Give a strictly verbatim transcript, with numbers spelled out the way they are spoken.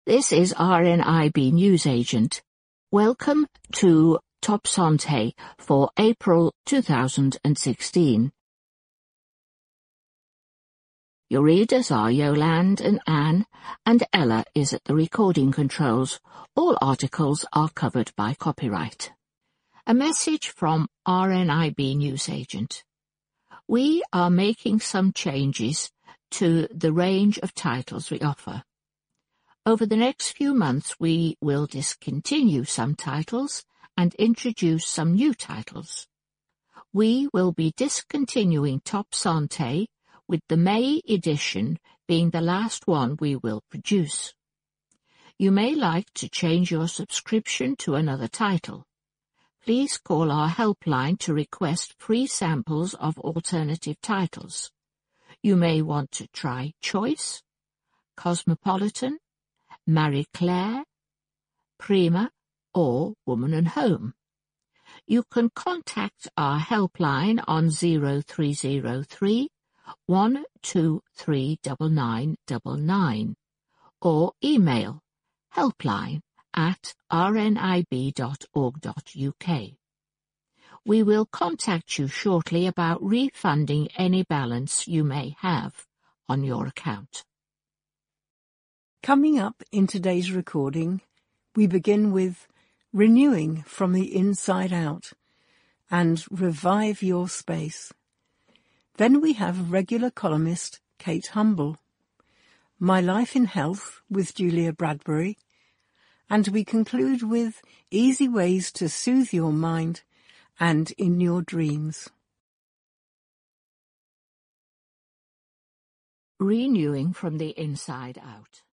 This is R N I B Newsagent. Welcome to Top Santé for April two thousand sixteen. Your readers are Yolande and Anne, and Ella is at the recording controls. All articles are covered by copyright. A message from R N I B Newsagent. We are making some changes to the range of titles we offer. Over the next few months we will discontinue some titles and introduce some new titles. We will be discontinuing Top Santé, with the May edition being the last one we will produce. You may like to change your subscription to another title. Please call our helpline to request free samples of alternative titles. You may want to try Choice, Cosmopolitan, Marie Claire, Prima, or Woman and Home. You can contact our helpline on zero three zero three, one two three nine nine nine nine or email helpline at r n i b dot org dot u k. We will contact you shortly about refunding any balance you may have on your account. Coming up in today's recording, we begin with Renewing from the Inside Out and Revive Your Space. Then we have regular columnist Kate Humble, My Life in Health with Julia Bradbury, and we conclude with Easy Ways to Soothe Your Mind and in Your Dreams. Renewing from the Inside Out.